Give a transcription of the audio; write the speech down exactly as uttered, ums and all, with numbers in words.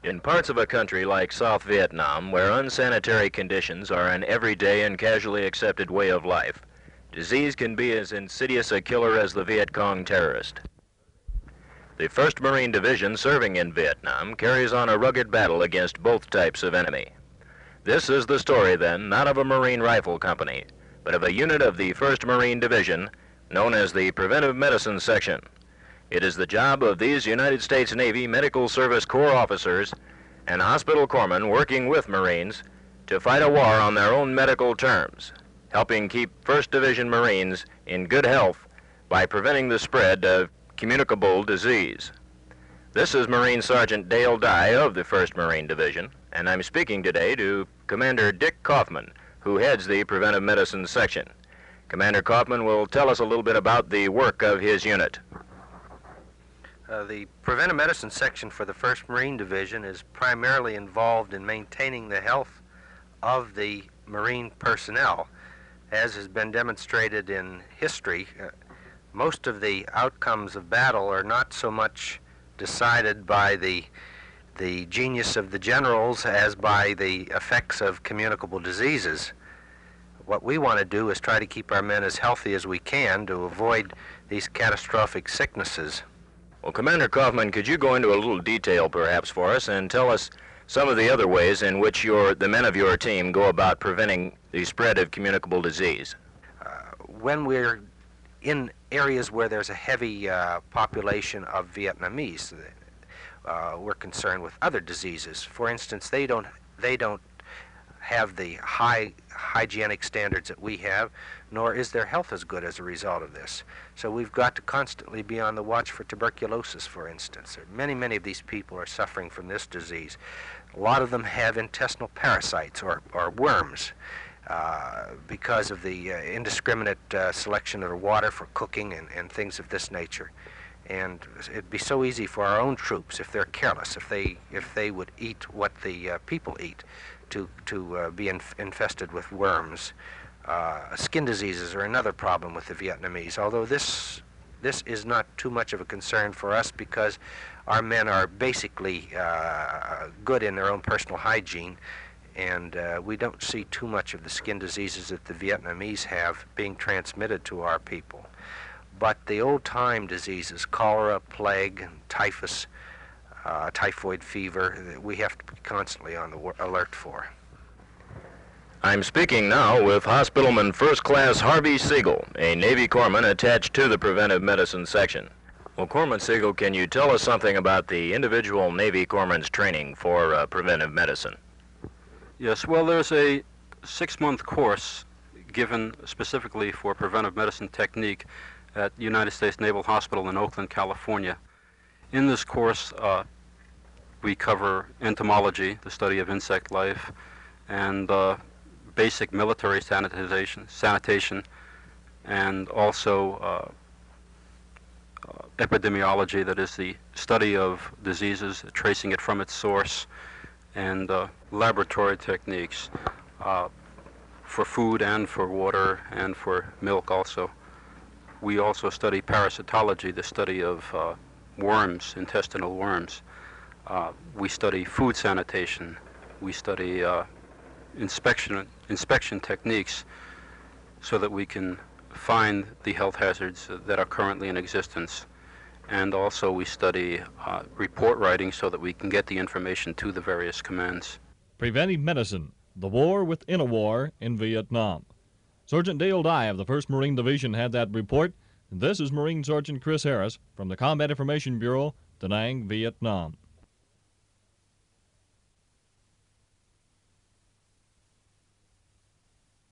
In parts of a country like South Vietnam, where unsanitary conditions are an everyday and casually accepted way of life, disease can be as insidious a killer as the Viet Cong terrorist. The first Marine Division serving in Vietnam carries on a rugged battle against both types of enemy. This is the story, then, not of a Marine Rifle Company, but of a unit of the first Marine Division known as the Preventive Medicine Section. It is the job of these United States Navy Medical Service Corps officers and hospital corpsmen working with Marines to fight a war on their own medical terms, helping keep first Division Marines in good health by preventing the spread of communicable disease. This is Marine Sergeant Dale Dye of the first Marine Division, and I'm speaking today to Commander Dick Kaufman, who heads the Preventive Medicine Section. Commander Kaufman will tell us a little bit about the work of his unit. Uh, the Preventive Medicine Section for the first Marine Division is primarily involved in maintaining the health of the Marine personnel. As has been demonstrated in history, uh, most of the outcomes of battle are not so much decided by the, the genius of the generals as by the effects of communicable diseases. What we want to do is try to keep our men as healthy as we can to avoid these catastrophic sicknesses. Well, Commander Kaufman, could you go into a little detail perhaps for us and tell us some of the other ways in which your, the men of your team go about preventing the spread of communicable disease? Uh, when we're in areas where there's a heavy uh, population of Vietnamese, uh, we're concerned with other diseases. For instance, they don't, they don't have the high hygienic standards that we have, nor is their health as good as a result of this. So we've got to constantly be on the watch for tuberculosis, for instance. Many, many of these people are suffering from this disease. A lot of them have intestinal parasites or, or worms uh, because of the uh, indiscriminate uh, selection of the water for cooking and, and things of this nature. And it'd be so easy for our own troops, if they're careless, if they, if they would eat what the uh, people eat, to, to uh, be inf infested with worms. Uh, skin diseases are another problem with the Vietnamese, although this, this is not too much of a concern for us because our men are basically uh, good in their own personal hygiene, and uh, we don't see too much of the skin diseases that the Vietnamese have being transmitted to our people. But the old-time diseases, cholera, plague, and typhus, uh, typhoid fever, we have to be constantly on the alert for. I'm speaking now with Hospitalman First Class Harvey Siegel, a Navy corpsman attached to the Preventive Medicine Section. Well, Corpsman Siegel, can you tell us something about the individual Navy corpsman's training for uh, preventive medicine? Yes, well, there's a six-month course given specifically for preventive medicine technique at United States Naval Hospital in Oakland, California. In this course, uh, we cover entomology, the study of insect life, and uh, basic military sanitization, sanitation, and also uh, uh, epidemiology, that is the study of diseases, tracing it from its source, and uh, laboratory techniques uh, for food and for water and for milk also. We also study parasitology, the study of uh, worms, intestinal worms. Uh, we study food sanitation. We study uh, inspection, inspection techniques so that we can find the health hazards that are currently in existence. And also we study uh, report writing so that we can get the information to the various commands. Preventive Medicine, the war within a war in Vietnam. Sergeant Dale Dye of the first Marine Division had that report. This is Marine Sergeant Chris Harris from the Combat Information Bureau, Da Nang, Vietnam.